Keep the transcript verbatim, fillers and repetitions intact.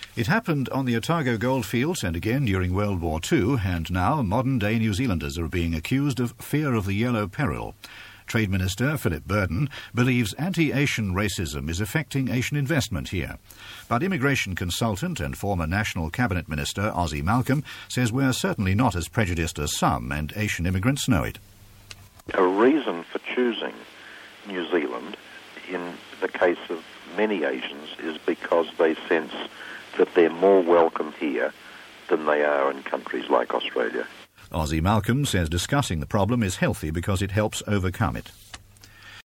It happened on the Otago goldfields and again during World War Two, and now modern-day New Zealanders are being accused of fear of the yellow peril. Trade Minister Philip Burden believes anti-Asian racism is affecting Asian investment here. But immigration consultant and former National Cabinet Minister Ozzie Malcolm says we're certainly not as prejudiced as some, and Asian immigrants know it. A reason for choosing New Zealand, in the case of many Asians, is because they sense that they're more welcome here than they are in countries like Australia. Ozzie Malcolm says discussing the problem is healthy because it helps overcome it.